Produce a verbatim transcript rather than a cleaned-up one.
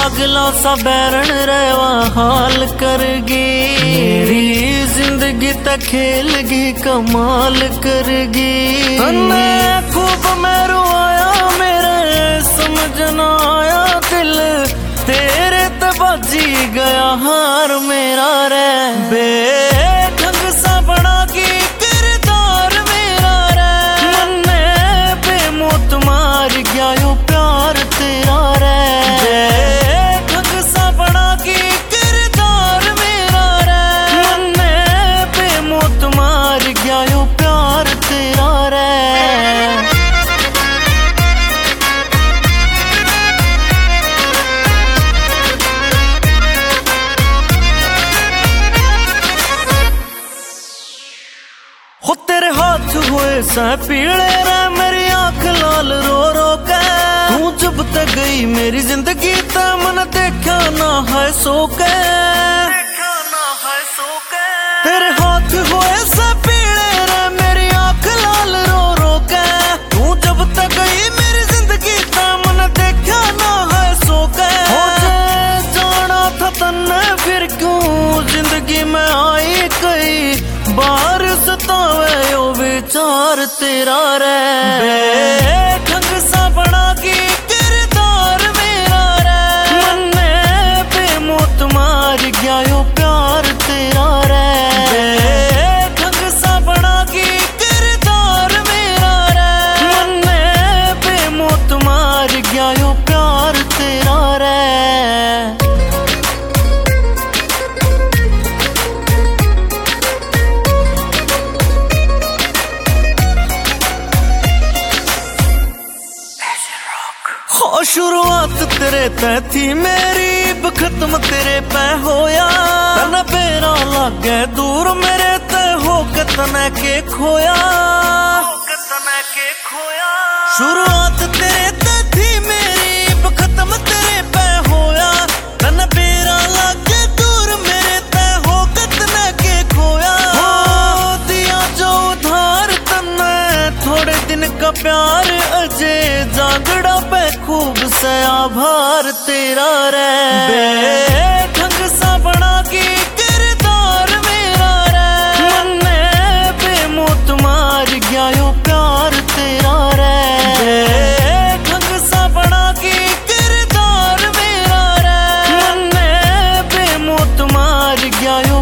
पागलों सा बैरण रेवा हाल करगी। मेरी जिंदगी त खेलगी कमाल करगी। तन्ने खूब मैं रुआया मेरे समझ ना आया दिल तेरे ते बाजी गया हार मेरा रे। बेढंग सा बना की किरदार मेरा रे। मन्ने बेमौत मार गया यो प्यार तेरा रे। बेढंग सा बना की किरदार मेरा रे। मन्ने बेमौत मार गया यो प्यार तेरा रे। हो तेरे हाथ हुए सा पीले रे मेरी आंख लाल रो रो के। तू जब तक गई मेरी जिंदगी ते मन देखा ना है सो के। तेरे हाथ हुए सा पीले रे मेरी आंख लाल रो रो के। तू जब तक गई मेरी जिंदगी ते मन देखा ना है सो के। हो जाना था तन्ने फिर क्यों जिंदगी में आई कई बार सतावे यो विचार तेरा रे। बेढंग सा बना की किरदार मेरा रे। मन्ने बेमौत मार गया यो प्यार तेरा रे। बेढंग सा बना की किरदार मेरा रे। मन्ने बेमौत मार गया यो प्यार तेरा रे। शुरुआत तेरे ते थी मेरी खत्म तेरे पे होया। तने बेरा लागे दूर मेरे ते हो के तने के खोया। शुरुआत तेरे ते थी मेरी खत्म तेरे पे होया। तने बेरा लागे दूर मेरे ते हो के तने के खोया। हो दिया जो उधार तने थोड़े दिन का प्यार अजय जागड़ा पे खूब से आभार तेरा रे। बेढंग सा बना की किरदार मेरा रे। मन्ने बेमौत मार गया यो प्यार तेरा रे। बेढंग सा बना की किरदार मेरा रे। मन्ने बेमौत मार गया यो